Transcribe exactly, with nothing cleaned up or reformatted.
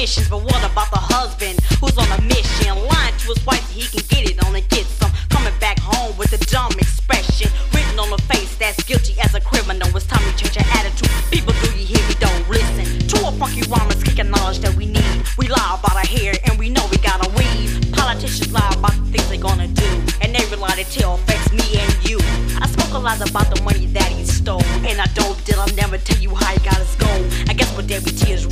politicians, but what about the husband who's on a mission, lying to his wife so he can get it on and get some, coming back home with a dumb expression written on the face that's guilty as a criminal. It's time to change your attitude. People, do you hear me? Don't listen to a funky rhymer's kicking knowledge that we need. We lie about our hair and we know we gotta weave. Politicians lie about the things they're gonna do, and every lie they tell affects me and you. I spoke a lot about the money that he stole, and I don't deal, I'll never tell you how he got his gold. I guess what W T is